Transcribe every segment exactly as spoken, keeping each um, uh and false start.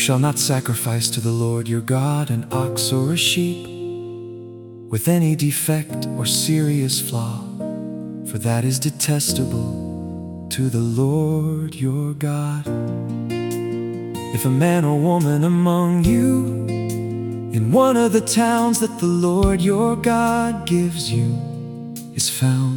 shall not sacrifice to the Lord your God an ox or a sheep with any defect or serious flaw, for that is detestable to the Lord your God. If a man or woman among you in one of the towns that the Lord your God gives you is found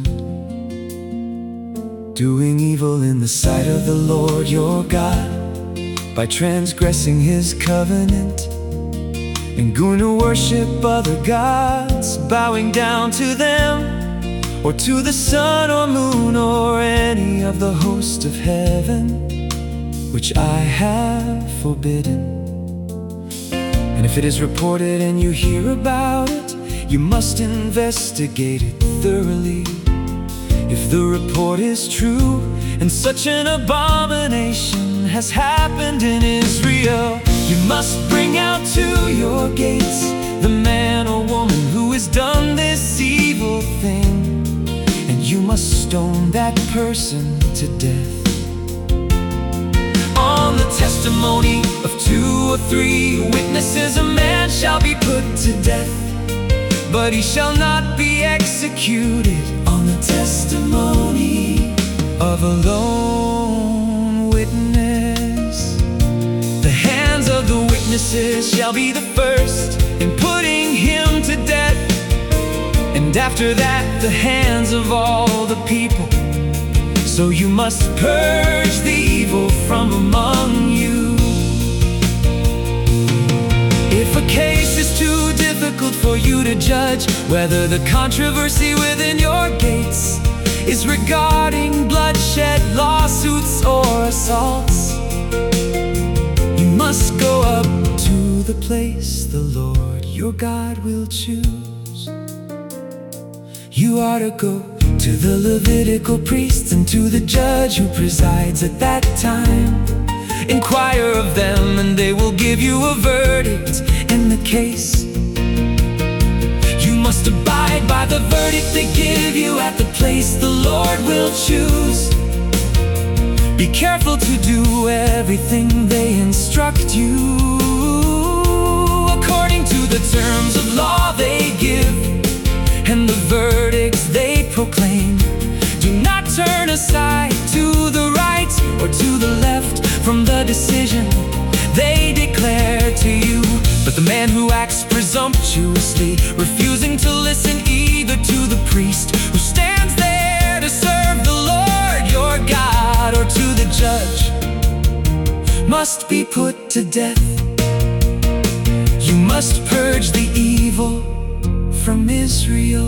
doing evil in the sight of the Lord your God by transgressing his covenant and going to worship other gods, bowing down to them or to the sun or moon or any of the host of heaven, which I have forbidden. And if it is reported and you hear about it, you must investigate it thoroughly. If the report is true and such an abomination has happened in Israel, you must bring out to your gates the man or woman who has done this evil thing, and you must stone that person to death. On the testimony of two or three witnesses, a man shall be put to death, but he shall not be executed on the testimony of a lone witness. The hands of the witnesses shall be the first in putting him to death, and after that the hands of all the people. So you must purge the evil from among you. If a case is too difficult for you to judge whether the controversy within your gates is regarding bloodshed, lawsuits, or assaults, you must go up to the place the Lord your God will choose. You are to go to the Levitical priests and to the judge who presides at that time. Inquire of them, and they will give you a verdict in the case. You must abide by the verdict they give you at the place the Lord will choose. Be careful to do everything they instruct you, according to the terms of law they give and the verdicts they proclaim. Do not turn aside to the right or to the left from the decision they declare to you. But the man who acts presumptuously, refusing to listen either to the priest who stands there to serve the Lord your God or to the judge, must be put to death. You must purge the evil from Israel.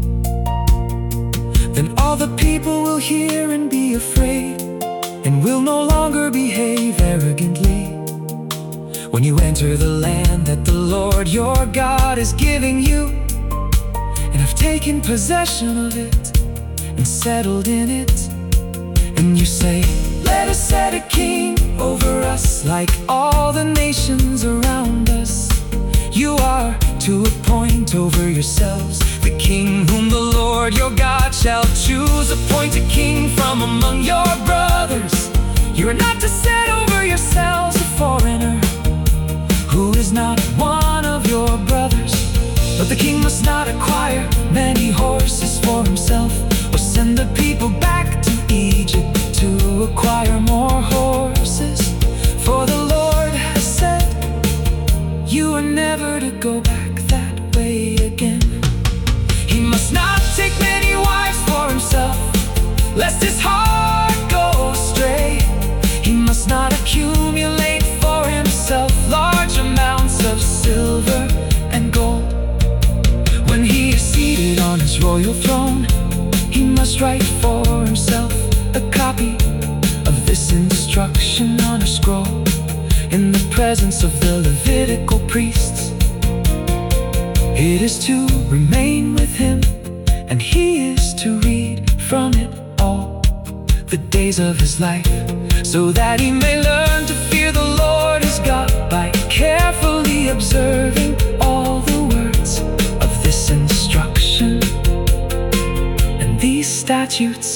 Then all the people will hear and be afraid, and will no longer behave arrogantly. When you enter the land that the Lord your God is giving you, and have taken possession of it and settled in it, and you say, let us set a king over us like all the nations around us. You are to appoint over yourselves the king whom the Lord your God shall choose. Appoint a king from among your brothers. You are not to set over yourselves a foreigner who is not one of your brothers. But the king must not acquire many horses for himself, or send the people back to Egypt to acquire more horses. For the Lord has said, you are never to go back that way again. He must not take many wives for himself, lest his heart go astray. He must not accumulate for himself large amounts of silver and gold. When he is seated on his royal throne, he must write for himself a copy of this instruction on a scroll in the presence of the Levitical priests. It is to remain with him, and he is to read from it all the days of his life, so that he may learn to fear the Lord his God by carefully observing all the words of this instruction and these statutes.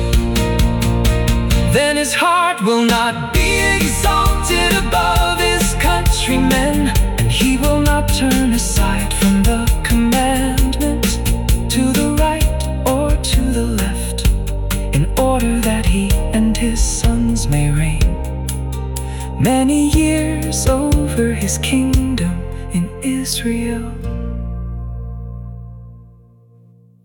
Then his heart will not be exalted above his countrymen, and he will not turn aside from the commandment to the right or to the left, in order that he and his sons may reign many years over his kingdom in Israel.